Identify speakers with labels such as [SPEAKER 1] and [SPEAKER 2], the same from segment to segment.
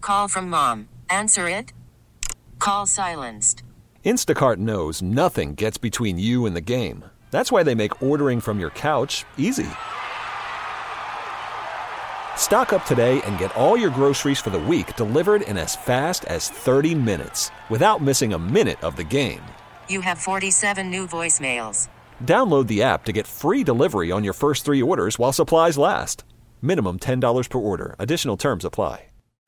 [SPEAKER 1] call from mom. Answer it. Call silenced.
[SPEAKER 2] Instacart knows nothing gets between you and the game. That's why they make ordering from your couch easy. Stock up today and get all your groceries for the week delivered in as fast as 30 minutes without missing a minute of the game.
[SPEAKER 1] You have 47 new voicemails.
[SPEAKER 2] Download the app to get free delivery on your first 3 orders while supplies last. Minimum $10 per order. Additional terms apply.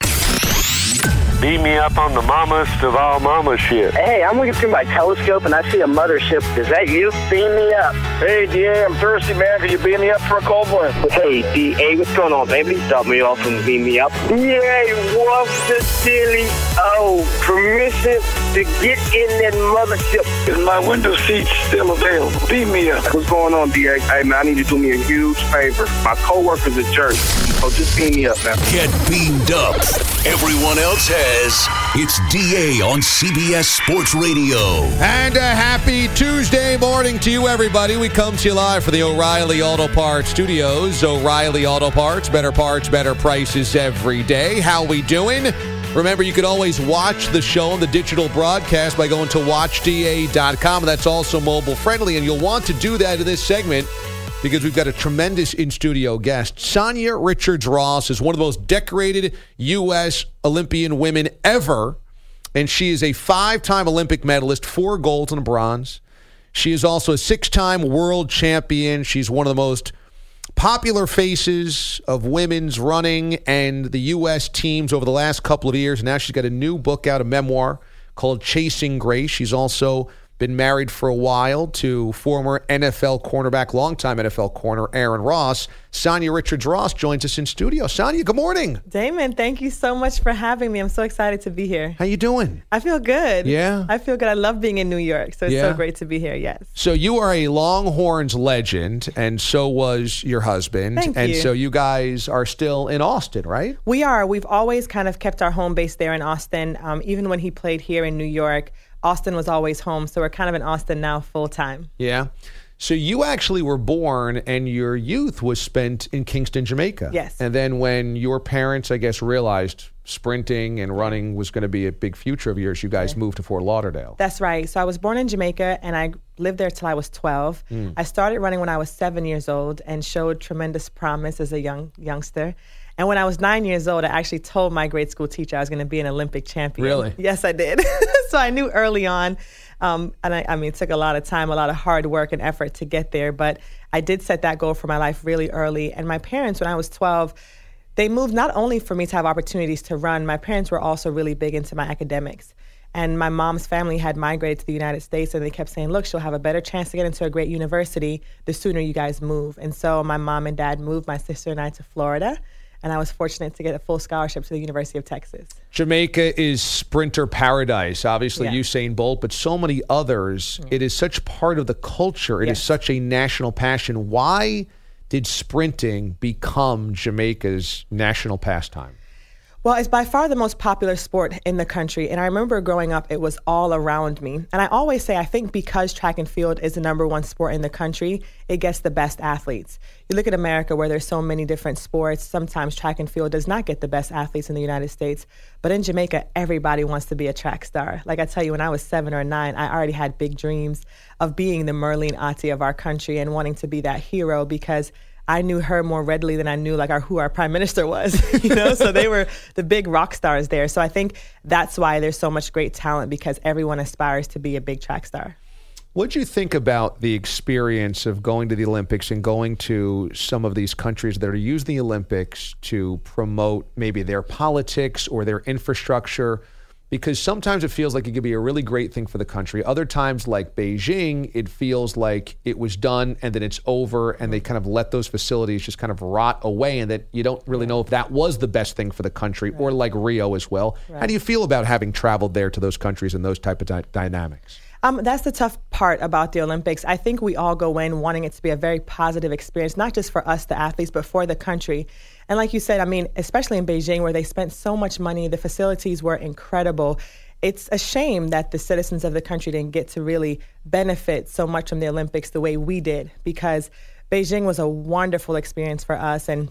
[SPEAKER 3] Beam me up on the mammast of all mama shit.
[SPEAKER 4] Hey, I'm looking through my telescope and I see a mothership. Is that you? Beam me up.
[SPEAKER 3] Hey, DA, I'm thirsty, man. Can you beam me up for a cold one?
[SPEAKER 4] Hey, DA, what's going on, baby? Stop me off and beam me up. Yay, what's the silly? Oh, permission to get in that mothership.
[SPEAKER 3] Is my window seat still available? Beam me up.
[SPEAKER 4] What's going on, DA? Hey, man, I need you to do me a huge favor. My coworker's a jerk. So just beam me up, man.
[SPEAKER 5] Get beamed up. Everyone else has. It's DA on CBS Sports Radio.
[SPEAKER 6] And a happy Tuesday morning to you, everybody. We come to you live from the O'Reilly Auto Parts Studios. O'Reilly Auto Parts, better prices every day. How we doing? Remember, you can always watch the show on the digital broadcast by going to watchda.com. That's also mobile friendly, and you'll want to do that in this segment because we've got a tremendous in-studio guest. Sanya Richards-Ross is one of the most decorated U.S. Olympian women ever, and she is a 5-time Olympic medalist, 4 golds and a bronze. She is also a 6-time world champion. She's one of the most popular faces of women's running and the U.S. teams over the last couple of years. Now she's got a new book out, a memoir called Chasing Grace. She's also been married for a while to former NFL cornerback, longtime NFL corner Aaron Ross. Sanya Richards-Ross joins us in studio. Sanya, good morning.
[SPEAKER 7] Damon, thank you so much for having me. I'm so excited to be here.
[SPEAKER 6] How you doing?
[SPEAKER 7] I feel good.
[SPEAKER 6] Yeah?
[SPEAKER 7] I feel good. I love being in New York, so it's so great to be here, yes.
[SPEAKER 6] So you are a Longhorns legend, and so was your husband.
[SPEAKER 7] Thank you.
[SPEAKER 6] And so you guys are still in Austin, right?
[SPEAKER 7] We are. We've always kind of kept our home base there in Austin. Even when he played here in New York, Austin was always home, so we're kind of in Austin now full time.
[SPEAKER 6] Yeah. So you actually were born and your youth was spent in Kingston, Jamaica.
[SPEAKER 7] Yes.
[SPEAKER 6] And then when your parents, I guess, realized sprinting and running was going to be a big future of yours, you guys moved to Fort Lauderdale.
[SPEAKER 7] That's right. So I was born in Jamaica and I lived there till I was 12. I started running when I was 7 years old and showed tremendous promise as a youngster. And when I was 9 years old, I actually told my grade school teacher I was going to be an Olympic champion.
[SPEAKER 6] Really?
[SPEAKER 7] Yes, I did. So I knew early on. And I mean, it took a lot of time, a lot of hard work and effort to get there. But I did set that goal for my life really early. And my parents, when I was 12, they moved not only for me to have opportunities to run, my parents were also really big into my academics. And my mom's family had migrated to the United States, and they kept saying, look, she'll have a better chance to get into a great university the sooner you guys move. And so my mom and dad moved my sister and I to Florida. And I was fortunate to get a full scholarship to the University of Texas.
[SPEAKER 6] Jamaica is sprinter paradise. Obviously,
[SPEAKER 7] Yeah.
[SPEAKER 6] Usain Bolt, but so many others. Yeah. It is such part of the culture. It is such a national passion. Why did sprinting become Jamaica's national pastime?
[SPEAKER 7] Well, it's by far the most popular sport in the country. And I remember growing up, it was all around me. And I always say, I think because track and field is the number one sport in the country, it gets the best athletes. You look at America where there's so many different sports. Sometimes track and field does not get the best athletes in the United States. But in Jamaica, everybody wants to be a track star. Like I tell you, when I was 7 or 9, I already had big dreams of being the Merlene Ottey of our country and wanting to be that hero because I knew her more readily than I knew who our prime minister was, so they were the big rock stars there. So I think that's why there's so much great talent because everyone aspires to be a big track star.
[SPEAKER 6] What do you think about the experience of going to the Olympics and going to some of these countries that are using the Olympics to promote maybe their politics or their infrastructure? Because sometimes it feels like it could be a really great thing for the country. Other times, like Beijing, it feels like it was done and then it's over and they kind of let those facilities just kind of rot away and that you don't really know if that was the best thing for the country or like Rio as well. Right. How do you feel about having traveled there to those countries and those type of dynamics?
[SPEAKER 7] That's the tough part about the Olympics. I think we all go in wanting it to be a very positive experience, not just for us, the athletes, but for the country. And like you said, I mean, especially in Beijing where they spent so much money, the facilities were incredible. It's a shame that the citizens of the country didn't get to really benefit so much from the Olympics the way we did, because Beijing was a wonderful experience for us. And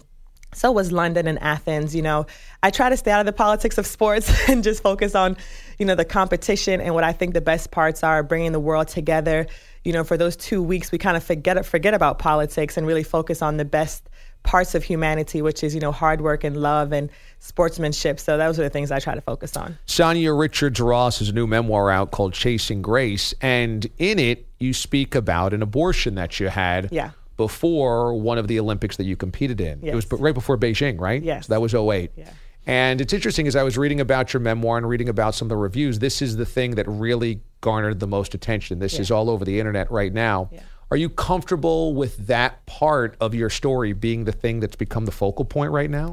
[SPEAKER 7] So was London and Athens. I try to stay out of the politics of sports and just focus on, the competition and what I think the best parts are, bringing the world together. For those 2 weeks, we kind of forget about politics and really focus on the best parts of humanity, which is, hard work and love and sportsmanship. So those are the things I try to focus on.
[SPEAKER 6] Sanya Richards-Ross has a new memoir out called Chasing Grace. And in it, you speak about an abortion that you had before one of the Olympics that you competed in.
[SPEAKER 7] Yes.
[SPEAKER 6] It was right before Beijing, right?
[SPEAKER 7] Yes.
[SPEAKER 6] So that was 2008.
[SPEAKER 7] Yeah.
[SPEAKER 6] And it's interesting, as I was reading about your memoir and reading about some of the reviews, this is the thing that really garnered the most attention. This is all over the internet right now. Yeah. Are you comfortable with that part of your story being the thing that's become the focal point right now?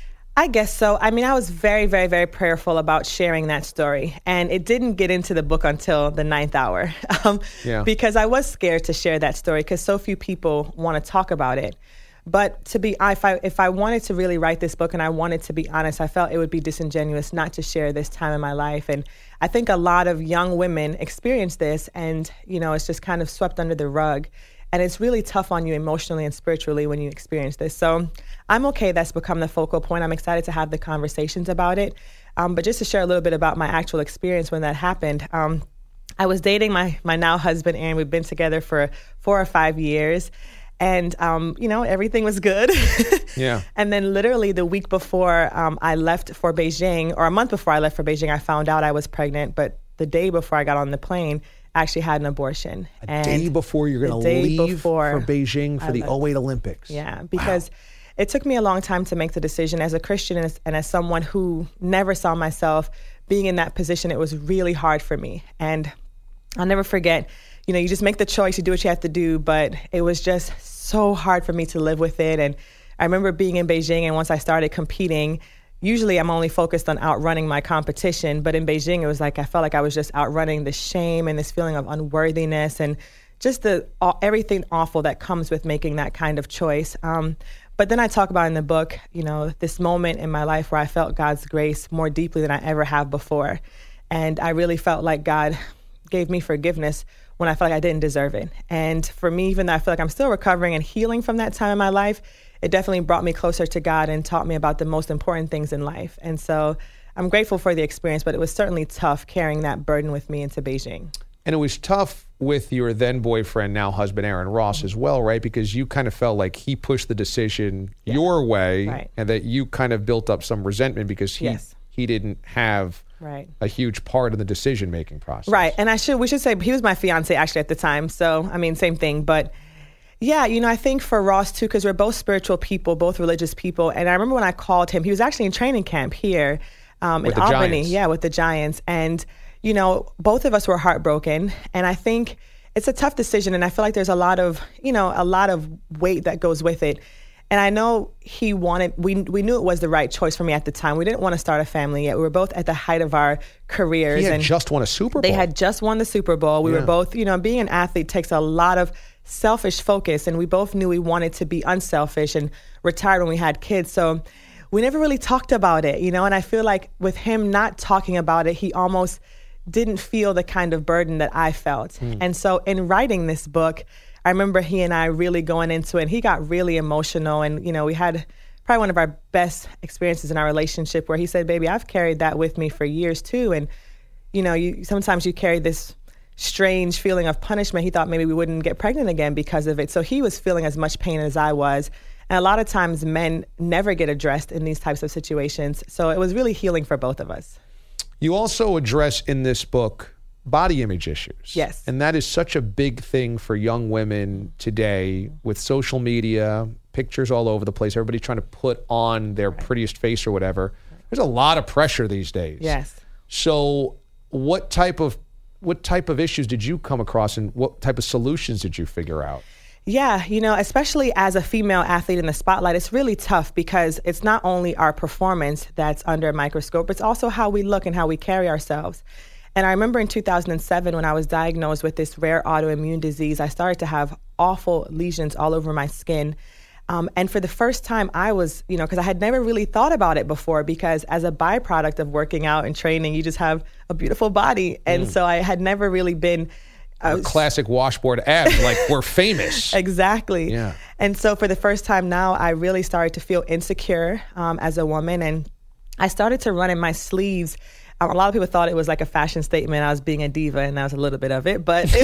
[SPEAKER 7] I guess so. I mean, I was very, very, very prayerful about sharing that story. And it didn't get into the book until the 9th hour because I was scared to share that story because so few people want to talk about it. But if I wanted to really write this book and I wanted to be honest, I felt it would be disingenuous not to share this time in my life. And I think a lot of young women experience this and, it's just kind of swept under the rug. And it's really tough on you emotionally and spiritually when you experience this. So I'm okay that's become the focal point. I'm excited to have the conversations about it. But just to share a little bit about my actual experience when that happened, I was dating my now husband, Aaron. We've been together for 4 or 5 years. And, everything was good. Yeah. And then literally the week before I left for Beijing, or a month before I left for Beijing, I found out I was pregnant. But the day before I got on the plane, I actually had an abortion.
[SPEAKER 6] A day before you're going to leave for Beijing for the 2008 Olympics.
[SPEAKER 7] Yeah, because it took me a long time to make the decision as a Christian and as someone who never saw myself being in that position. It was really hard for me. And I'll never forget, you just make the choice, you do what you have to do, but it was just so hard for me to live with it. And I remember being in Beijing, and once I started competing, usually I'm only focused on outrunning my competition, but in Beijing, it was like I felt like I was just outrunning the shame and this feeling of unworthiness and just everything awful that comes with making that kind of choice. But then I talk about in the book, this moment in my life where I felt God's grace more deeply than I ever have before. And I really felt like God gave me forgiveness when I felt like I didn't deserve it. And for me, even though I feel like I'm still recovering and healing from that time in my life, it definitely brought me closer to God and taught me about the most important things in life. And so I'm grateful for the experience, but it was certainly tough carrying that burden with me into Beijing.
[SPEAKER 6] And it was tough with your then boyfriend, now husband, Aaron Ross, as well, right? Because you kind of felt like he pushed the decision your way, and that you kind of built up some resentment because he didn't have a huge part in the decision-making process. Right.
[SPEAKER 7] And we should say he was my fiance actually at the time. So, I mean, same thing. But yeah, I think for Ross too, because we're both spiritual people, both religious people. And I remember when I called him, he was actually in training camp here in Albany.
[SPEAKER 6] Giants.
[SPEAKER 7] With the Giants. And, both of us were heartbroken. And I think it's a tough decision. And I feel like there's a lot of weight that goes with it. And I know we knew it was the right choice for me at the time. We didn't want to start a family yet. We were both at the height of our careers.
[SPEAKER 6] He had just won a Super Bowl.
[SPEAKER 7] They had just won the Super Bowl. We were both, being an athlete takes a lot of selfish focus. And we both knew we wanted to be unselfish and retired when we had kids. So we never really talked about it, and I feel like with him not talking about it, he almost didn't feel the kind of burden that I felt. And so in writing this book, I remember he and I really going into it, and he got really emotional. And, we had probably one of our best experiences in our relationship where he said, baby, I've carried that with me for years too. And, sometimes you carry this strange feeling of punishment. He thought maybe we wouldn't get pregnant again because of it. So he was feeling as much pain as I was. And a lot of times men never get addressed in these types of situations. So it was really healing for both of us.
[SPEAKER 6] You also address in this book body image issues.
[SPEAKER 7] Yes.
[SPEAKER 6] And that is such a big thing for young women today with social media, pictures all over the place, everybody trying to put on their prettiest face or whatever. There's a lot of pressure these days.
[SPEAKER 7] Yes.
[SPEAKER 6] So what type of issues did you come across and what type of solutions did you figure out?
[SPEAKER 7] Yeah, especially as a female athlete in the spotlight, it's really tough because it's not only our performance that's under a microscope, it's also how we look and how we carry ourselves. And I remember in 2007 when I was diagnosed with this rare autoimmune disease, I started to have awful lesions all over my skin. And for the first time I was, because I had never really thought about it before, because as a byproduct of working out and training, you just have a beautiful body. And so I had never really been
[SPEAKER 6] classic washboard abs, like we're famous.
[SPEAKER 7] Exactly.
[SPEAKER 6] Yeah.
[SPEAKER 7] And so for the first time now, I really started to feel insecure as a woman. And I started to run in my sleeves. A lot of people thought it was like a fashion statement. I was being a diva, and that was a little bit of it. But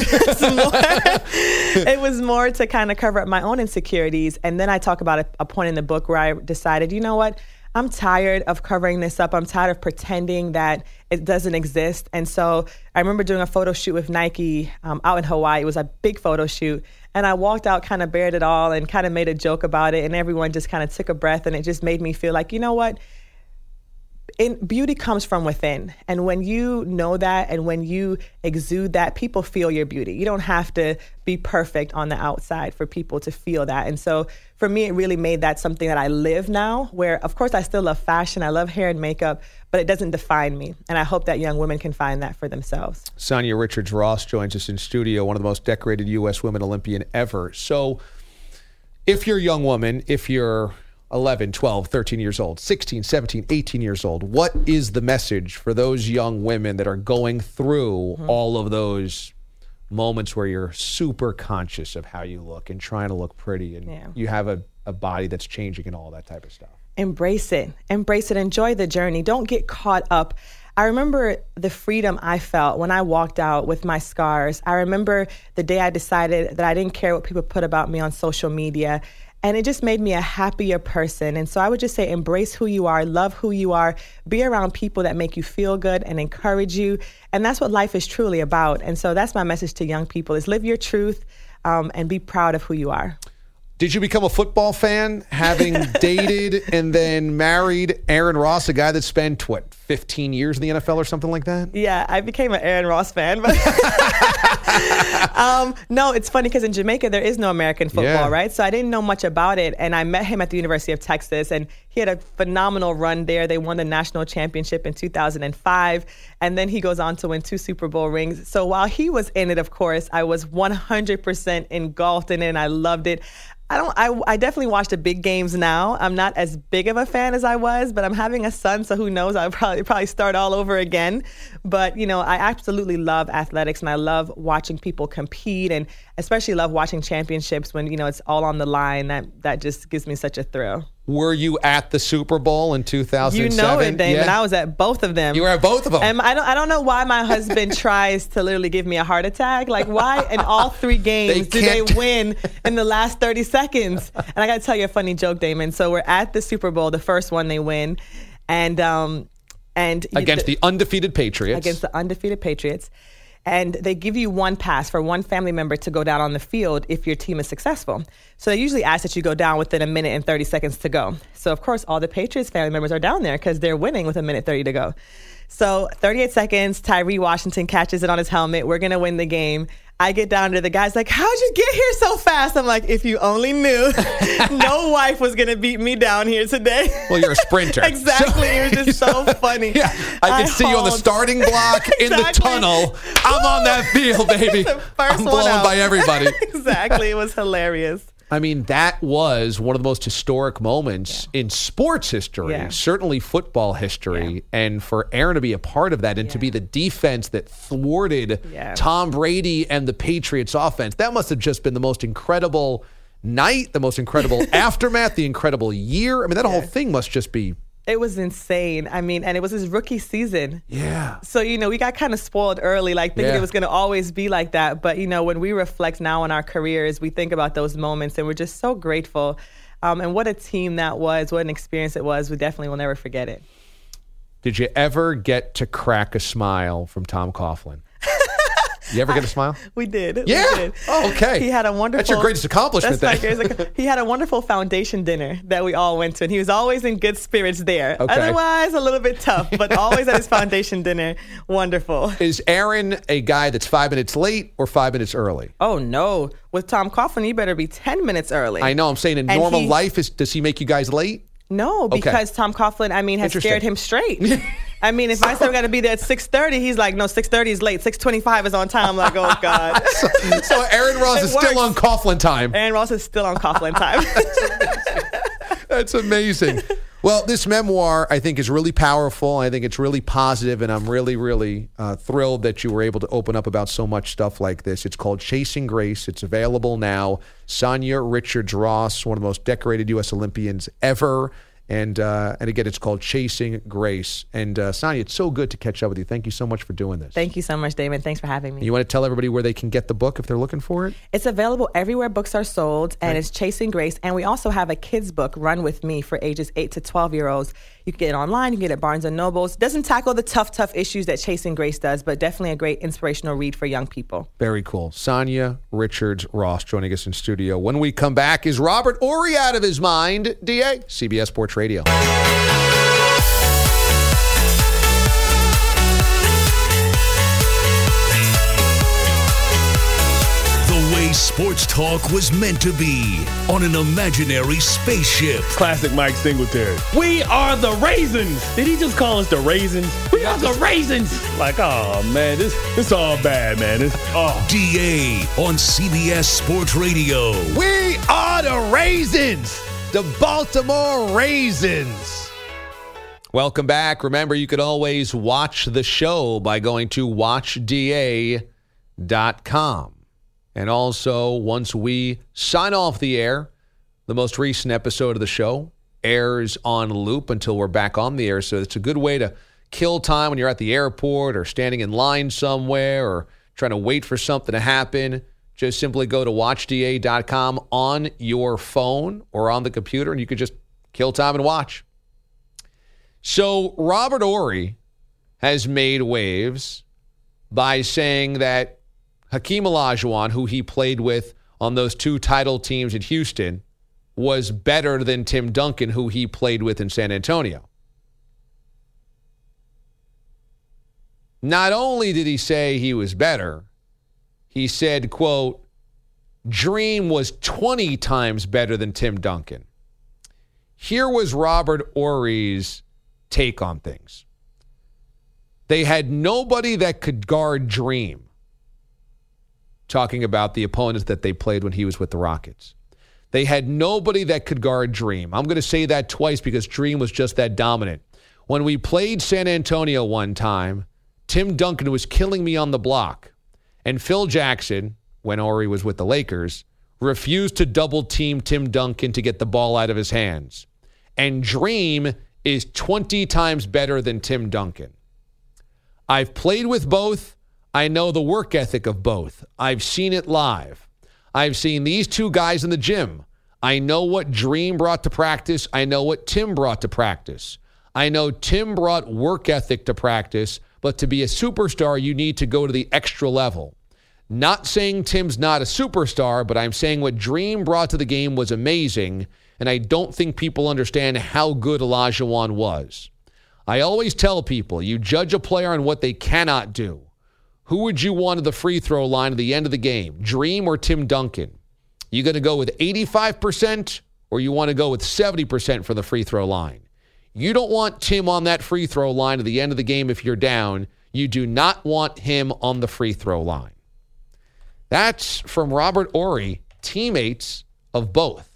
[SPEAKER 7] it was more to kind of cover up my own insecurities. And then I talk about a point in the book where I decided, you know what? I'm tired of covering this up. I'm tired of pretending that it doesn't exist. And so I remember doing a photo shoot with Nike out in Hawaii. It was a big photo shoot. And I walked out, kind of bared it all, and kind of made a joke about it. And everyone just kind of took a breath. And it just made me feel like, you know what? Beauty comes from within. And when you know that and when you exude that, people feel your beauty. You don't have to be perfect on the outside for people to feel that. And so for me, it really made that something that I live now, where, of course, I still love fashion. I love hair and makeup, but it doesn't define me. And I hope that young women can find that for themselves.
[SPEAKER 6] Sanya Richards-Ross joins us in studio, one of the most decorated U.S. women Olympian ever. So if you're a young woman, if you're 11, 12, 13 years old, 16, 17, 18 years old, what is the message for those young women that are going through all of those moments where you're super conscious of how you look and trying to look pretty and you have a body that's changing and all that type of stuff? Embrace it.
[SPEAKER 7] Enjoy the journey. Don't get caught up. I remember the freedom I felt when I walked out with my scars. I remember the day I decided that I didn't care what people put about me on social media. And it just made me a happier person. And so I would just say, embrace who you are, love who you are, be around people that make you feel good and encourage you. And that's what life is truly about. And so that's my message to young people, is live your truth and be proud of who you are.
[SPEAKER 6] Did you become a football fan having dated and then married Aaron Ross, a guy that spent, 15 years in the NFL or something like that?
[SPEAKER 7] Yeah, I became an Aaron Ross fan. But no, it's funny because in Jamaica, there is no American football, right? So I didn't know much about it. And I met him at the University of Texas, and he had a phenomenal run there. They won the national championship in 2005. And then he goes on to win 2 Super Bowl rings. So while he was in it, of course, I was 100% engulfed in it, and I loved it. I definitely watch the big games now. I'm not as big of a fan as I was, but I'm having a son, so who knows? I'll probably start all over again. But, I absolutely love athletics, and I love watching people compete, and especially love watching championships when, it's all on the line. That just gives me such a thrill.
[SPEAKER 6] Were you at the Super Bowl in 2007?
[SPEAKER 7] You know it, Damon. Yeah. I was at both of them.
[SPEAKER 6] You were at both of them.
[SPEAKER 7] And I don't know why my husband tries to literally give me a heart attack. Like, why in all 3 games do they win in the last 30 seconds? And I got to tell you a funny joke, Damon. So we're at the Super Bowl, the first one they win, and
[SPEAKER 6] against the undefeated Patriots.
[SPEAKER 7] Against the undefeated Patriots. And they give you one pass for one family member to go down on the field if your team is successful. So they usually ask that you go down within 1 minute and 30 seconds to go. So, of course, all the Patriots family members are down there because they're winning with 1 minute 30 to go. So 38 seconds, Tyree Washington catches it on his helmet. We're going to win the game. I get down to the guy's like, how'd you get here so fast? I'm like, if you only knew, no wife was going to beat me down here today.
[SPEAKER 6] Well, you're a sprinter.
[SPEAKER 7] Exactly. It was just so funny.
[SPEAKER 6] Yeah, I can see you on the starting block in the tunnel. I'm on that field, baby. I'm blown by everybody.
[SPEAKER 7] Exactly. It was hilarious.
[SPEAKER 6] I mean, that was one of the most historic moments in sports history, certainly football history. And for Aaron to be a part of that and to be the defense that thwarted Tom Brady and the Patriots offense, that must have just been the most incredible night, the most incredible aftermath, the incredible year. I mean, that whole thing must just be...
[SPEAKER 7] It was insane. I mean, and it was his rookie season.
[SPEAKER 6] Yeah.
[SPEAKER 7] So, we got kind of spoiled early, like thinking it was going to always be like that. But, when we reflect now on our careers, we think about those moments and we're just so grateful. And what a team that was, what an experience it was. We definitely will never forget it.
[SPEAKER 6] Did you ever get to crack a smile from Tom Coughlin? You ever get a smile?
[SPEAKER 7] We did.
[SPEAKER 6] Yeah.
[SPEAKER 7] We did.
[SPEAKER 6] Oh, okay.
[SPEAKER 7] He had a wonderful...
[SPEAKER 6] That's your greatest accomplishment.
[SPEAKER 7] He had a wonderful foundation dinner that we all went to, and he was always in good spirits there.
[SPEAKER 6] Okay.
[SPEAKER 7] Otherwise, a little bit tough, but always at his foundation dinner. Wonderful.
[SPEAKER 6] Is Aaron a guy that's 5 minutes late or 5 minutes early?
[SPEAKER 7] Oh, no. With Tom Coughlin, you better be 10 minutes early.
[SPEAKER 6] I know. I'm saying in normal life, does he make you guys late?
[SPEAKER 7] No, because Tom Coughlin, has scared him straight. If I said we got to be there at 6:30, he's like, no, 6:30 is late. 6:25 is on time. I'm like, oh, God.
[SPEAKER 6] So Aaron Ross is still on Coughlin time.
[SPEAKER 7] Aaron Ross is still on Coughlin time.
[SPEAKER 6] That's amazing. Well, this memoir, I think, is really powerful. I think it's really positive, and I'm really, really thrilled that you were able to open up about so much stuff like this. It's called Chasing Grace. It's available now. Sanya Richards-Ross, one of the most decorated U.S. Olympians ever. And again, it's called Chasing Grace. And Sanya, it's so good to catch up with you. Thank you so much for doing this.
[SPEAKER 7] Thank you so much, David. Thanks for having me.
[SPEAKER 6] You want to tell everybody where they can get the book if they're looking for it?
[SPEAKER 7] It's available everywhere books are sold, and it's Chasing Grace. And we also have a kids book, Run With Me, for ages 8 to 12-year-olds. You can get it online. You can get it at Barnes & Nobles. Doesn't tackle the tough issues that Chasing Grace does, but definitely a great inspirational read for young people.
[SPEAKER 6] Very cool. Sanya Richards-Ross joining us in studio. When we come back, is Robert Horry out of his mind? DA, CBS Sports Radio.
[SPEAKER 5] Sports talk was meant to be on an imaginary spaceship.
[SPEAKER 8] Classic Mike Singletary. We are the Raisins. Did he just call us the Raisins? We are the Raisins. Like, oh, man, this all bad, man.
[SPEAKER 5] DA on CBS Sports Radio.
[SPEAKER 6] We are the Raisins. The Baltimore Raisins. Welcome back. Remember, you could always watch the show by going to watchda.com. And also, once we sign off the air, the most recent episode of the show airs on loop until we're back on the air. So it's a good way to kill time when you're at the airport or standing in line somewhere or trying to wait for something to happen. Just simply go to watchda.com on your phone or on the computer, and you could just kill time and watch. So Robert Horry has made waves by saying that Hakeem Olajuwon, who he played with on those 2 title teams in Houston, was better than Tim Duncan, who he played with in San Antonio. Not only did he say he was better, he said, quote, Dream was 20 times better than Tim Duncan. Here was Robert Horry's take on things. They had nobody that could guard Dream. Talking about the opponents that they played when he was with the Rockets. They had nobody that could guard Dream. I'm going to say that twice because Dream was just that dominant. When we played San Antonio one time, Tim Duncan was killing me on the block. And Phil Jackson, when Horry was with the Lakers, refused to double-team Tim Duncan to get the ball out of his hands. And Dream is 20 times better than Tim Duncan. I've played with both. I know the work ethic of both. I've seen it live. I've seen these 2 guys in the gym. I know what Dream brought to practice. I know what Tim brought to practice. I know Tim brought work ethic to practice, but to be a superstar, you need to go to the extra level. Not saying Tim's not a superstar, but I'm saying what Dream brought to the game was amazing, and I don't think people understand how good Olajuwon was. I always tell people, you judge a player on what they cannot do. Who would you want at the free throw line at the end of the game, Dream or Tim Duncan? You going to go with 85% or you want to go with 70% for the free throw line? You don't want Tim on that free throw line at the end of the game if you're down. You do not want him on the free throw line. That's from Robert Horry, teammates of both.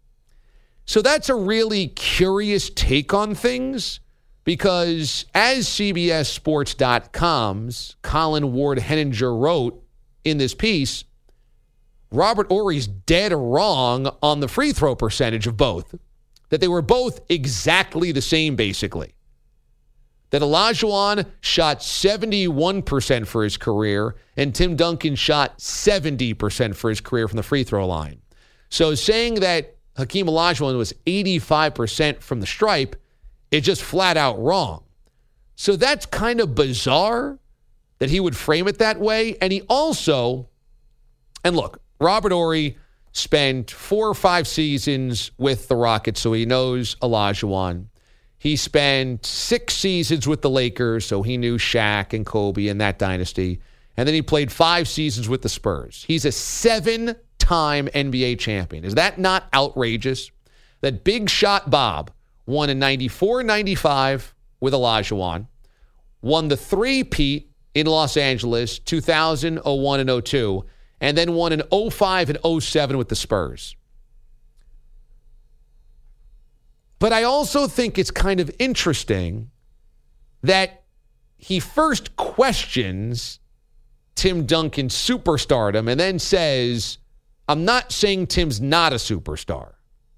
[SPEAKER 6] So that's a really curious take on things. Because as CBSSports.com's Colin Ward-Henninger wrote in this piece, Robert Horry's dead wrong on the free throw percentage of both. That they were both exactly the same, basically. That Olajuwon shot 71% for his career, and Tim Duncan shot 70% for his career from the free throw line. So saying that Hakeem Olajuwon was 85% from the stripe, it's just flat out wrong. So that's kind of bizarre that he would frame it that way. And he also, and look, Robert Horry spent 4 or 5 seasons with the Rockets, so he knows Olajuwon. He spent 6 seasons with the Lakers, so he knew Shaq and Kobe and that dynasty. And then he played 5 seasons with the Spurs. He's a 7-time NBA champion. Is that not outrageous? That Big Shot Bob won in 94-95 with Olajuwon, won the 3-peat in Los Angeles, 2000, 01, and 02, and then won in 05 and 07 with the Spurs. But I also think it's kind of interesting that he first questions Tim Duncan's superstardom and then says, I'm not saying Tim's not a superstar.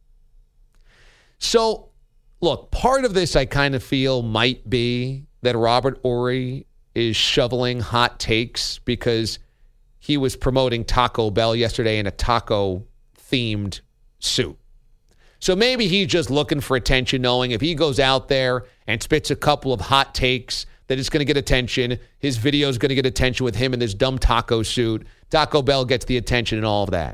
[SPEAKER 6] So, look, part of this I kind of feel might be that Robert Horry is shoveling hot takes because he was promoting Taco Bell yesterday in a taco-themed suit. So maybe he's just looking for attention, knowing if he goes out there and spits a couple of hot takes, that it's going to get attention. His video is going to get attention with him in this dumb taco suit. Taco Bell gets the attention and all of that.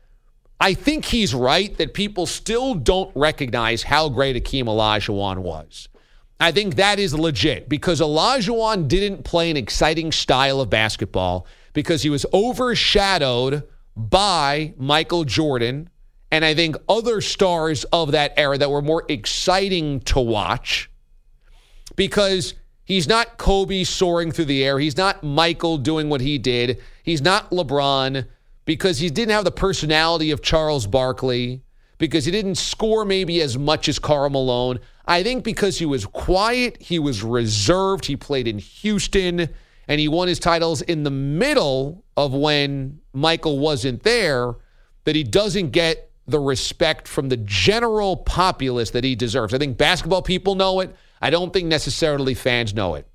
[SPEAKER 6] I think he's right that people still don't recognize how great Akeem Olajuwon was. I think that is legit because Olajuwon didn't play an exciting style of basketball because he was overshadowed by Michael Jordan and I think other stars of that era that were more exciting to watch because he's not Kobe soaring through the air. He's not Michael doing what he did. He's not LeBron because he didn't have the personality of Charles Barkley, because he didn't score maybe as much as Karl Malone. I think because he was quiet, he was reserved, he played in Houston, and he won his titles in the middle of when Michael wasn't there, that he doesn't get the respect from the general populace that he deserves. I think basketball people know it. I don't think necessarily fans know it.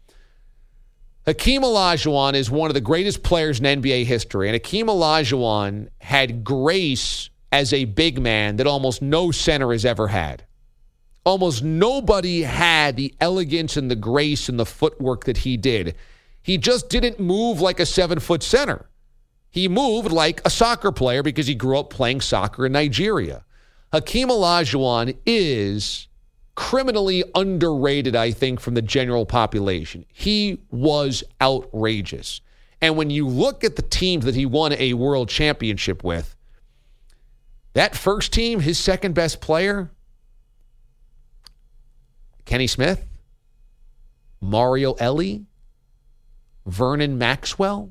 [SPEAKER 6] Hakeem Olajuwon is one of the greatest players in NBA history, and Hakeem Olajuwon had grace as a big man that almost no center has ever had. Almost nobody had the elegance and the grace and the footwork that he did. He just didn't move like a 7-foot center. He moved like a soccer player because he grew up playing soccer in Nigeria. Hakeem Olajuwon is criminally underrated, I think, from the general population. He was outrageous. And when you look at the teams that he won a world championship with, that first team, his second best player, Kenny Smith, Mario Elie, Vernon Maxwell,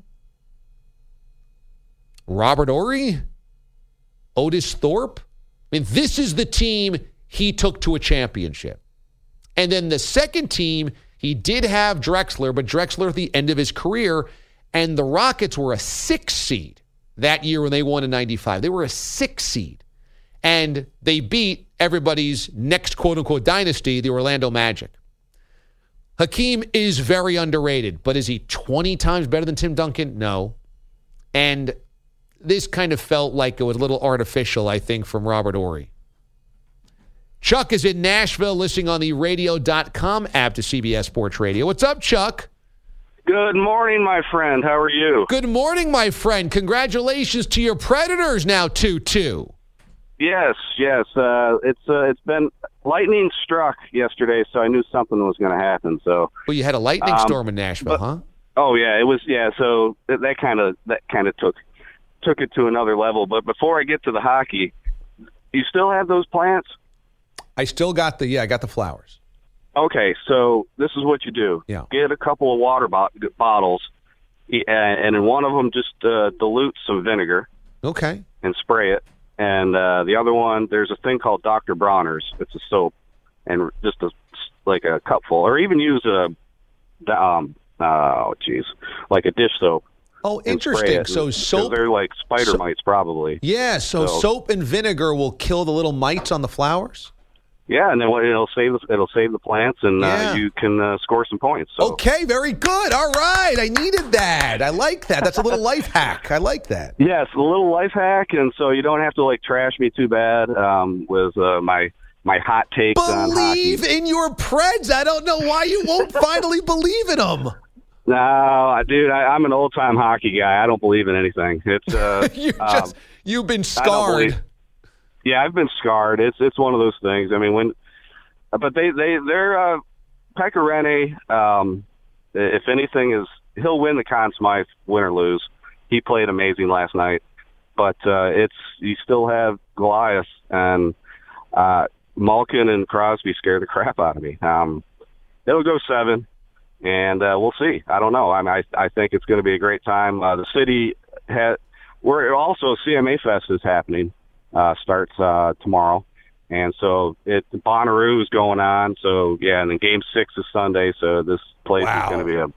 [SPEAKER 6] Robert Horry, Otis Thorpe. I mean, this is the team he took to a championship. And then the second team, he did have Drexler, but Drexler at the end of his career, and the Rockets were a 6 seed that year when they won in 95. They were a 6 seed. And they beat everybody's next quote-unquote dynasty, the Orlando Magic. Hakeem is very underrated, but is he 20 times better than Tim Duncan? No. And this kind of felt like it was a little artificial, I think, from Robert Horry. Chuck is in Nashville listening on the radio.com app to CBS Sports Radio. What's up, Chuck?
[SPEAKER 9] Good morning, my friend. How are you?
[SPEAKER 6] Good morning, my friend. Congratulations to your Predators now 2-2.
[SPEAKER 9] Yes. It's been lightning struck yesterday, so I knew something was going to happen. So,
[SPEAKER 6] well, you had a lightning storm in Nashville, huh?
[SPEAKER 9] Oh yeah, it was. Yeah, so that kind of took it to another level. But before I get to the hockey, you still have those plants?
[SPEAKER 6] I still got I got the flowers.
[SPEAKER 9] Okay, so this is what you do.
[SPEAKER 6] Yeah.
[SPEAKER 9] Get a couple of water bottles, and in one of them just dilute some vinegar.
[SPEAKER 6] Okay.
[SPEAKER 9] And spray it. And the other one, there's a thing called Dr. Bronner's. It's a soap, and just like a cupful, or even use like a dish soap.
[SPEAKER 6] Oh, interesting. So soap,
[SPEAKER 9] they're like spider mites, probably.
[SPEAKER 6] Yeah. So soap and vinegar will kill the little mites on the flowers.
[SPEAKER 9] Yeah, and then it'll save the plants, and you can score some points. So.
[SPEAKER 6] Okay, very good. All right, I needed that. I like that. That's a little life hack. I like that.
[SPEAKER 9] Yes, a little life hack, and so you don't have to like trash me too bad with my hot takes on hockey.
[SPEAKER 6] Believe in your Preds. I don't know why you won't finally believe in them.
[SPEAKER 9] No, dude, I'm an old time hockey guy. I don't believe in anything. It's
[SPEAKER 6] you've been scarred.
[SPEAKER 9] Yeah, I've been scarred. It's one of those things. I mean, but they're Pekka Rinne. If anything, he'll win the Conn Smythe, win or lose. He played amazing last night, but you still have Goliath, and Malkin and Crosby scared the crap out of me. It'll go 7, and we'll see. I don't know. I think it's going to be a great time. The city we're also CMA Fest is happening. Starts tomorrow, And so Bonnaroo is going on. So, yeah, and then Game 6 is Sunday, so this place is going to be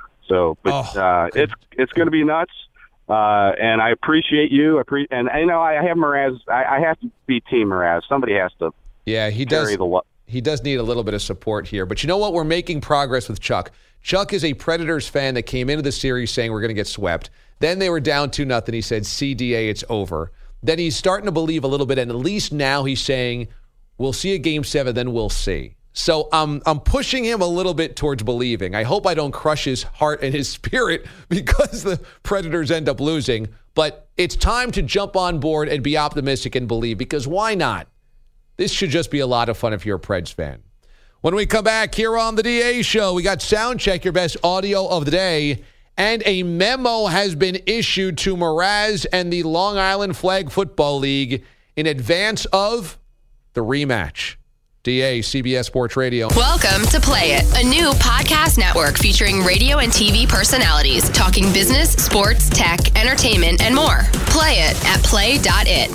[SPEAKER 9] it's going to be nuts. And I appreciate you. And I have Mraz. I have to be Team Mraz. Somebody has to.
[SPEAKER 6] Yeah, he does. He does need a little bit of support here. But you know what? We're making progress with Chuck. Chuck is a Predators fan that came into the series saying we're going to get swept. Then they were down 2-0. He said, CDA, it's over. Then he's starting to believe a little bit, and at least now he's saying, we'll see a Game 7, then we'll see. So I'm pushing him a little bit towards believing. I hope I don't crush his heart and his spirit because the Predators end up losing. But it's time to jump on board and be optimistic and believe, because why not? This should just be a lot of fun if you're a Preds fan. When we come back here on the DA Show, we got Soundcheck, your best audio of the day, and a memo has been issued to Mraz and the Long Island Flag Football League in advance of the rematch. DA, CBS Sports Radio.
[SPEAKER 10] Welcome to Play It, a new podcast network featuring radio and TV personalities talking business, sports, tech, entertainment, and more. Play it at play.it.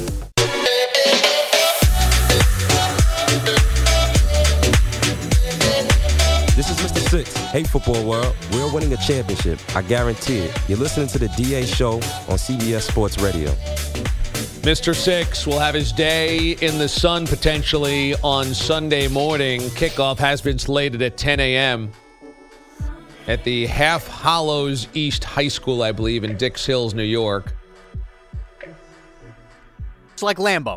[SPEAKER 11] This is Mr. Six. Hey, football world. We're winning a championship. I guarantee it. You're listening to the DA Show on CBS Sports Radio.
[SPEAKER 6] Mr. Six will have his day in the sun potentially on Sunday morning. Kickoff has been slated at 10 a.m. at the Half Hollows East High School, I believe, in Dix Hills, New York.
[SPEAKER 12] It's like Lambeau.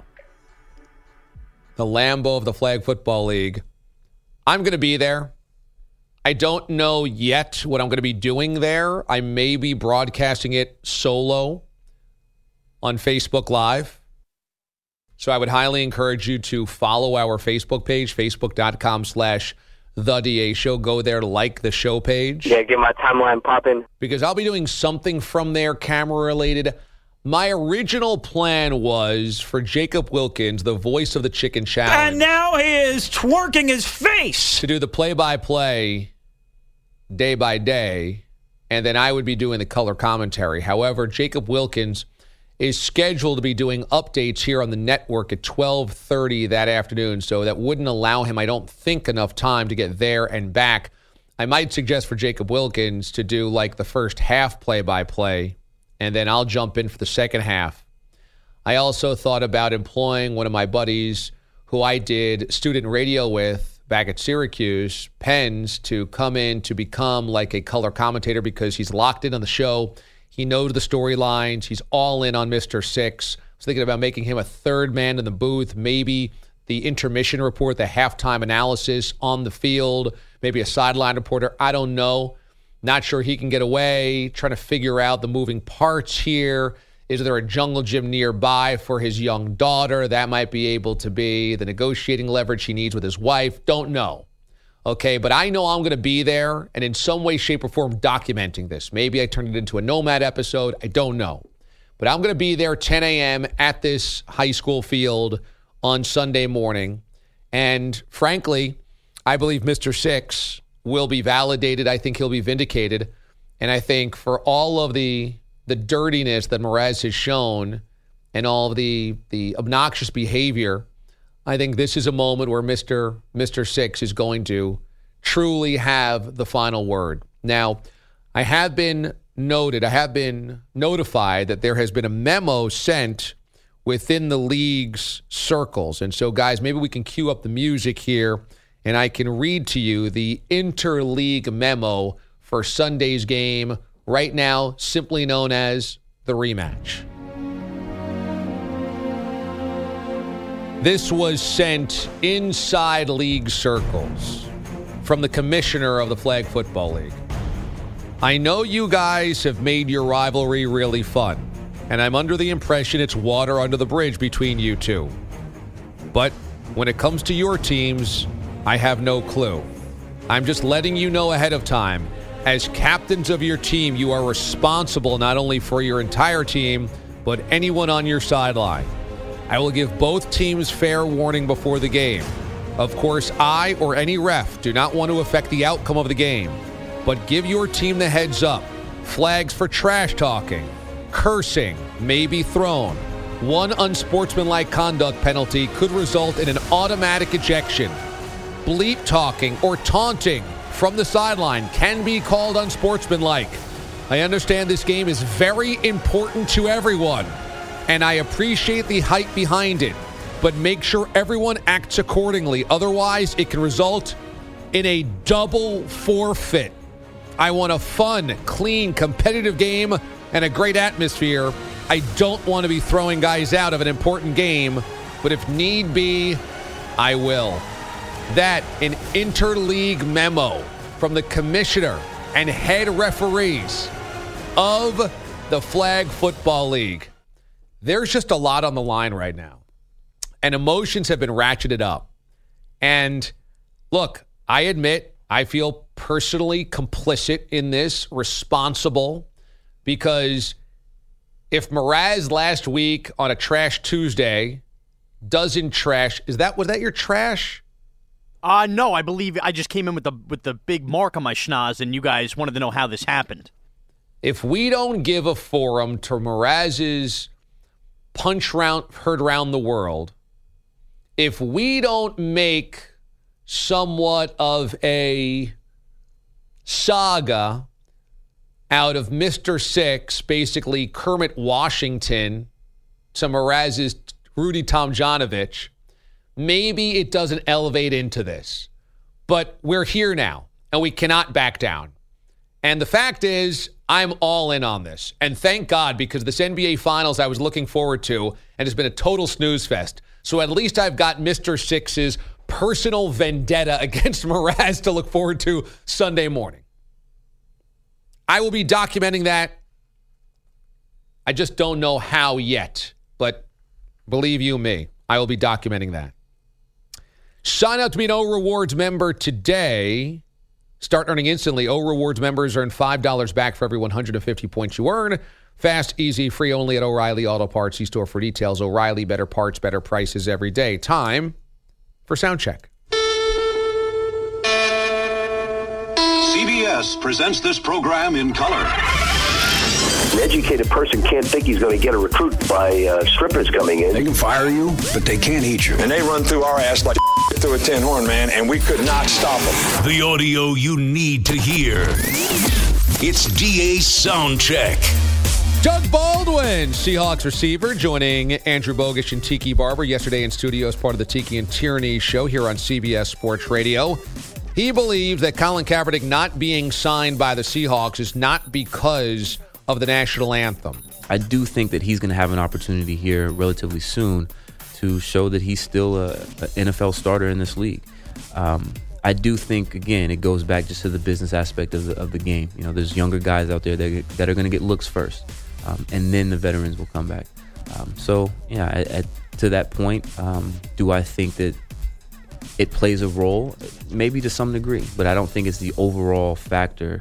[SPEAKER 6] The Lambeau of the Flag Football League. I'm going to be there. I don't know yet what I'm going to be doing there. I may be broadcasting it solo on Facebook Live. So I would highly encourage you to follow our Facebook page, facebook.com/The DA Show. Go there to like the show page.
[SPEAKER 4] Yeah, get my timeline popping.
[SPEAKER 6] Because I'll be doing something from there camera-related. My original plan was for Jacob Wilkins, the voice of the Chicken Challenge.
[SPEAKER 12] And now he is twerking his face.
[SPEAKER 6] To do the play-by-play day by day, and then I would be doing the color commentary. However, Jacob Wilkins is scheduled to be doing updates here on the network at 12:30 that afternoon, so that wouldn't allow him, I don't think, enough time to get there and back. I might suggest for Jacob Wilkins to do like the first half play-by-play, and then I'll jump in for the second half. I also thought about employing one of my buddies who I did student radio with back at Syracuse, Pens, to come in to become like a color commentator because he's locked in on the show. He knows the storylines. He's all in on Mr. Six. I was thinking about making him a third man in the booth, maybe the intermission report, the halftime analysis on the field, maybe a sideline reporter. I don't know. Not sure he can get away. Trying to figure out the moving parts here. Is there a jungle gym nearby for his young daughter? That might be able to be the negotiating leverage he needs with his wife. Don't know. Okay, but I know I'm going to be there and in some way, shape, or form documenting this. Maybe I turn it into a Nomad episode. I don't know. But I'm going to be there 10 a.m. at this high school field on Sunday morning. And frankly, I believe Mr. Six will be validated. I think he'll be vindicated. And I think for all of the dirtiness that Mraz has shown and all of the obnoxious behavior, I think this is a moment where Mr. Six is going to truly have the final word. Now, I have been notified that there has been a memo sent within the league's circles. And so, guys, maybe we can cue up the music here and I can read to you the interleague memo for Sunday's game, right now simply known as the rematch. This was sent inside league circles from the commissioner of the Flag Football League. I know you guys have made your rivalry really fun, and I'm under the impression it's water under the bridge between you two. But when it comes to your teams, I have no clue. I'm just letting you know ahead of time. As captains of your team, you are responsible not only for your entire team, but anyone on your sideline. I will give both teams fair warning before the game. Of course, I or any ref do not want to affect the outcome of the game, but give your team the heads up. Flags for trash talking, cursing may be thrown. One unsportsmanlike conduct penalty could result in an automatic ejection. Bleep talking or taunting from the sideline can be called unsportsmanlike. I understand this game is very important to everyone, and I appreciate the hype behind it, but make sure everyone acts accordingly. Otherwise, it can result in a double forfeit. I want a fun, clean, competitive game and a great atmosphere. I don't want to be throwing guys out of an important game, but if need be, I will. That, an interleague memo from the commissioner and head referees of the Flag Football League. There's just a lot on the line right now, and emotions have been ratcheted up. And look, I admit I feel personally complicit in this, responsible, because if Mraz last week on a Trash Tuesday doesn't trash, was that your trash?
[SPEAKER 12] No, I believe I just came in with the big mark on my schnoz, and you guys wanted to know how this happened.
[SPEAKER 6] If we don't give a forum to Mraz's punch round heard around the world, if we don't make somewhat of a saga out of Mr. Six, basically Kermit Washington, to Mraz's Rudy Tomjanovich, maybe it doesn't elevate into this. But we're here now, and we cannot back down. And the fact is, I'm all in on this. And thank God, because this NBA Finals I was looking forward to, and it's been a total snooze fest. So at least I've got Mr. Six's personal vendetta against Mraz to look forward to Sunday morning. I will be documenting that. I just don't know how yet. But believe you me, I will be documenting that. Sign up to be an O Rewards member today. Start earning instantly. O Rewards members earn $5 back for every 150 points you earn. Fast, easy, free only at O'Reilly Auto Parts. See store for details. O'Reilly, better parts, better prices every day. Time for Sound Check.
[SPEAKER 5] CBS presents this program in color.
[SPEAKER 4] An educated person can't think he's going to get a recruit by strippers coming in.
[SPEAKER 13] They can fire you, but they can't eat you.
[SPEAKER 14] And they run through our ass like through a tin horn, man, and we could not stop them.
[SPEAKER 5] The audio you need to hear. It's DA Sound Check.
[SPEAKER 6] Doug Baldwin, Seahawks receiver, joining Andrew Bogusch and Tiki Barber yesterday in studio as part of the Tiki and Tierney show here on CBS Sports Radio. He believes that Colin Kaepernick not being signed by the Seahawks is not because of the national anthem.
[SPEAKER 15] I do think that he's going to have an opportunity here relatively soon to show that he's still an NFL starter in this league. I do think, again, it goes back just to the business aspect of the game. You know, there's younger guys out there that are going to get looks first, and then the veterans will come back. To that point, do I think that it plays a role? Maybe to some degree, but I don't think it's the overall factor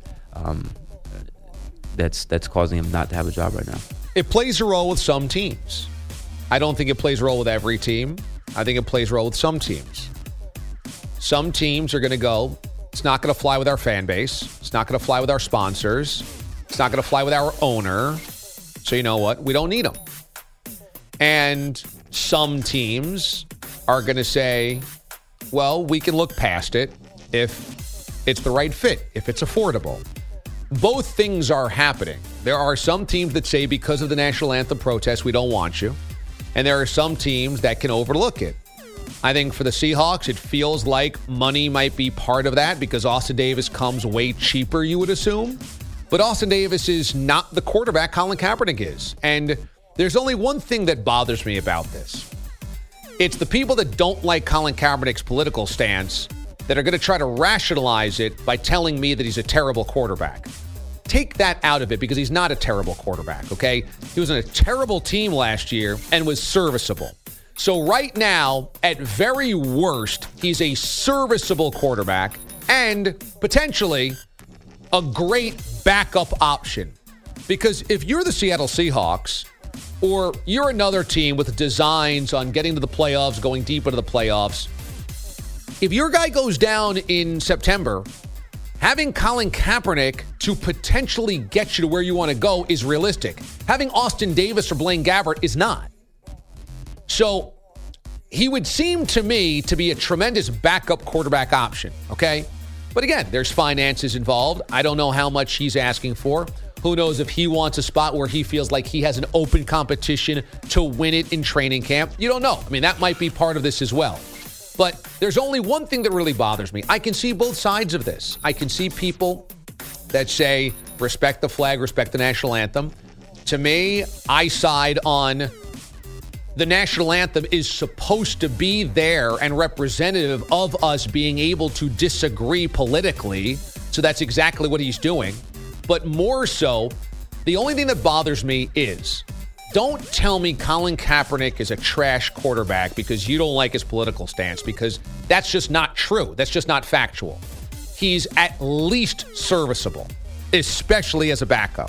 [SPEAKER 15] that's causing him not to have a job right now.
[SPEAKER 6] It plays a role with some teams. I don't think it plays a role with every team. I think it plays a role with some teams. Some teams are going to go, it's not going to fly with our fan base. It's not going to fly with our sponsors. It's not going to fly with our owner. So you know what? We don't need them. And some teams are going to say, well, we can look past it if it's the right fit, if it's affordable. Both things are happening. There are some teams that say because of the national anthem protest, we don't want you. And there are some teams that can overlook it. I think for the Seahawks, it feels like money might be part of that because Austin Davis comes way cheaper, you would assume. But Austin Davis is not the quarterback Colin Kaepernick is. And there's only one thing that bothers me about this. It's the people that don't like Colin Kaepernick's political stance that are going to try to rationalize it by telling me that he's a terrible quarterback. Take that out of it because he's not a terrible quarterback, okay? He was on a terrible team last year and was serviceable. So right now, at very worst, he's a serviceable quarterback and potentially a great backup option. Because if you're the Seattle Seahawks or you're another team with designs on getting to the playoffs, going deep into the playoffs, if your guy goes down in September, having Colin Kaepernick to potentially get you to where you want to go is realistic. Having Austin Davis or Blaine Gabbert is not. So he would seem to me to be a tremendous backup quarterback option, okay? But again, there's finances involved. I don't know how much he's asking for. Who knows if he wants a spot where he feels like he has an open competition to win it in training camp. You don't know. I mean, that might be part of this as well. But there's only one thing that really bothers me. I can see both sides of this. I can see people that say, respect the flag, respect the national anthem. To me, I side on the national anthem is supposed to be there and representative of us being able to disagree politically. So that's exactly what he's doing. But more so, the only thing that bothers me is, don't tell me Colin Kaepernick is a trash quarterback because you don't like his political stance, because that's just not true. That's just not factual. He's at least serviceable, especially as a backup.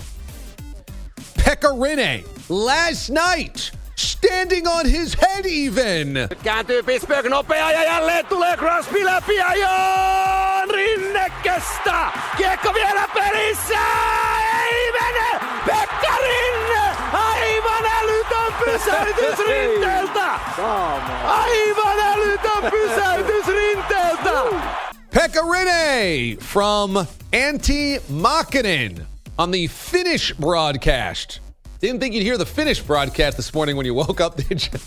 [SPEAKER 6] Pekka Rinne, last night, standing on his head even.
[SPEAKER 4] Kääntyy Pittsburgh nopea ja jälleen tulee Crosby läpi ja Joon Rinne kestää. Kiekko vielä pelissä. Ei mene. Pekka Rinne. Aivan älytön pysäytys Rinteeltä. Aivan älytön pysäytys Rinteeltä.
[SPEAKER 6] Pekka Rinne from Antti Makinen on the Finnish broadcast. Didn't think you'd hear the Finnish broadcast this morning when you woke up, did you?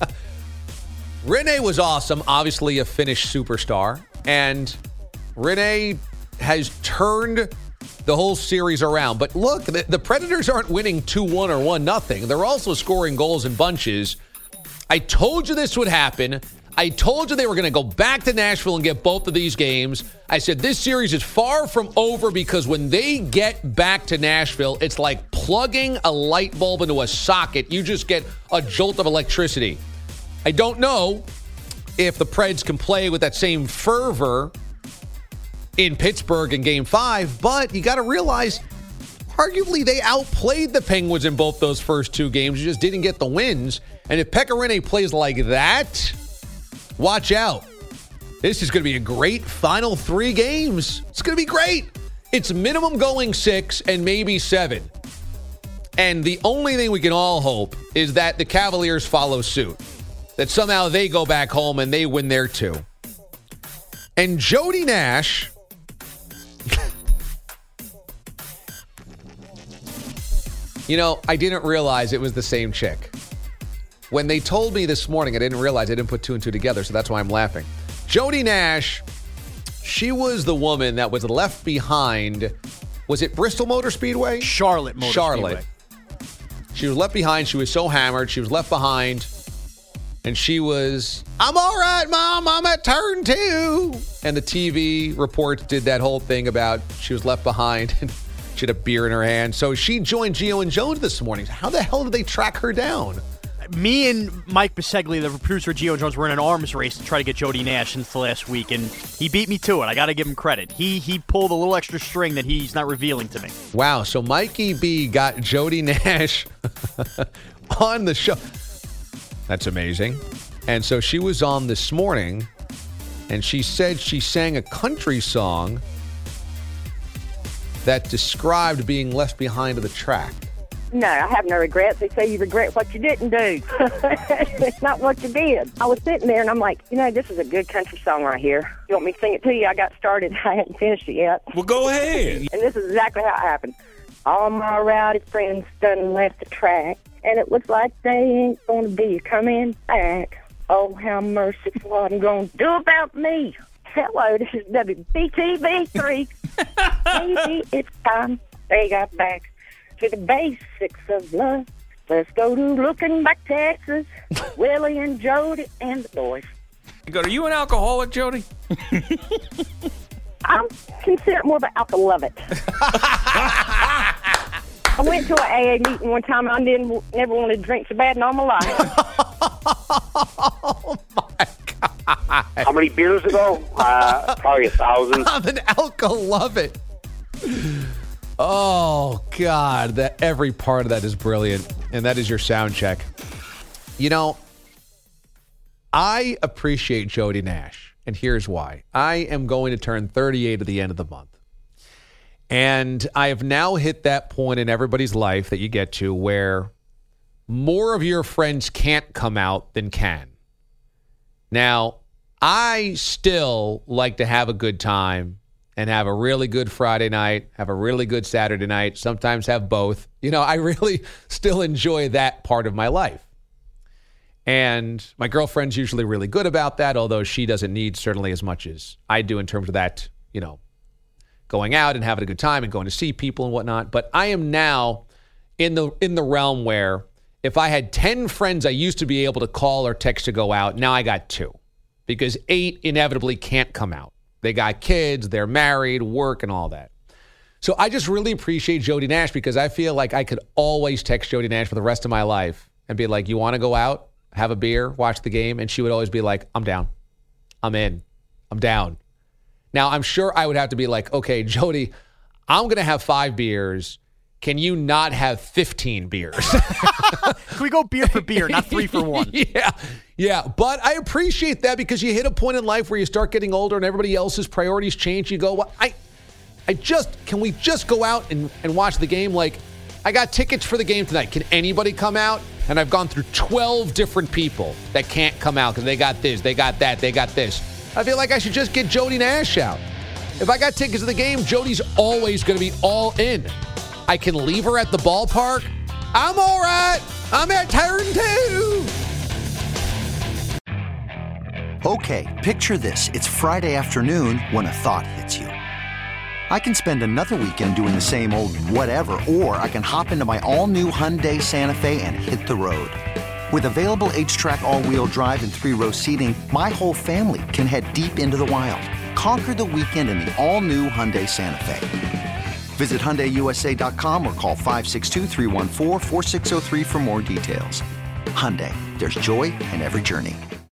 [SPEAKER 6] Rinne was awesome, obviously a Finnish superstar. And Rinne has turned the whole series around. But look, the Predators aren't winning 2-1 or 1-0. They're also scoring goals in bunches. I told you this would happen. I told you they were going to go back to Nashville and get both of these games. I said this series is far from over because when they get back to Nashville, it's like plugging a light bulb into a socket. You just get a jolt of electricity. I don't know if the Preds can play with that same fervor in Pittsburgh in Game 5, but you got to realize, arguably, they outplayed the Penguins in both those first two games. You just didn't get the wins. And if Pekka Rinne plays like that, watch out. This is going to be a great final 3 games. It's going to be great. It's minimum going 6 and maybe 7. And the only thing we can all hope is that the Cavaliers follow suit. That somehow they go back home and they win there too. And Jody Nash, you know, I didn't realize it was the same chick. When they told me this morning, I didn't realize. I didn't put 2 and 2 together, so that's why I'm laughing. Jody Nash, she was the woman that was left behind. Was it Bristol Motor Speedway?
[SPEAKER 12] Charlotte Motor Speedway.
[SPEAKER 6] She was left behind. She was so hammered. She was left behind. And she was, I'm all right, Mom. I'm at turn 2. And the TV reports did that whole thing about she was left behind and she had a beer in her hand. So she joined Gio and Jones this morning. How the hell did they track her down?
[SPEAKER 12] Me and Mike Bisegli, the producer of Gio and Jones, were in an arms race to try to get Jody Nash since the last week, and he beat me to it. I got to give him credit. He pulled a little extra string that he's not revealing to me.
[SPEAKER 6] Wow, so Mikey B got Jody Nash on the show. That's amazing. And so she was on this morning, and she said she sang a country song that described being left behind of the track.
[SPEAKER 16] No, I have no regrets. They say you regret what you didn't do. It's not what you did. I was sitting there, and I'm like, you know, this is a good country song right here. You want me to sing it to you? I got started. I hadn't finished it yet.
[SPEAKER 8] Well, go ahead.
[SPEAKER 16] And this is exactly how it happened. All my rowdy friends done left the track, and it looks like they ain't going to be coming back. Oh, how merciful, what I'm going to do about me. Hello, this is WBTV3. Maybe it's time they got back to the basics of love. Let's go to Looking Back, Texas. Willie and Jody and the boys.
[SPEAKER 8] Are you an alcoholic, Jody?
[SPEAKER 16] I'm considered more of an alcoholic. I went to an AA meeting one time, and I never wanted to drink so bad in all my life.
[SPEAKER 6] Oh, my God.
[SPEAKER 4] How many beers ago? Probably 1,000.
[SPEAKER 6] I'm an alcoholic. Oh, God. Every part of that is brilliant. And that is your sound check. You know, I appreciate Jody Nash. And here's why. I am going to turn 38 at the end of the month. And I have now hit that point in everybody's life that you get to where more of your friends can't come out than can. Now, I still like to have a good time and have a really good Friday night, have a really good Saturday night, sometimes have both. I really still enjoy that part of my life. And my girlfriend's usually really good about that, although she doesn't need certainly as much as I do in terms of that, going out and having a good time and going to see people and whatnot. But I am now in the realm where if I had 10 friends I used to be able to call or text to go out, now I got 2 because 8 inevitably can't come out. They got kids, they're married, work, and all that. So I just really appreciate Jody Nash because I feel like I could always text Jody Nash for the rest of my life and be like, you want to go out, have a beer, watch the game? And she would always be like, I'm down. I'm in. I'm down. Now, I'm sure I would have to be like, okay, Jody, I'm going to have 5 beers. Can you not have 15 beers?
[SPEAKER 12] Can we go beer for beer, not 3 for 1?
[SPEAKER 6] Yeah. But I appreciate that because you hit a point in life where you start getting older and everybody else's priorities change. You go, well, can we just go out and watch the game? Like, I got tickets for the game tonight. Can anybody come out? And I've gone through 12 different people that can't come out because they got this, they got that, they got this. I feel like I should just get Jody Nash out. If I got tickets to the game, Jody's always going to be all in. I can leave her at the ballpark. I'm all right. I'm at turn 2.
[SPEAKER 17] Okay, picture this. It's Friday afternoon when a thought hits you. I can spend another weekend doing the same old whatever, or I can hop into my all-new Hyundai Santa Fe and hit the road. With available H-Track all-wheel drive and 3-row seating, my whole family can head deep into the wild. Conquer the weekend in the all-new Hyundai Santa Fe. Visit HyundaiUSA.com or call 562-314-4603 for more details. Hyundai, there's joy in every journey.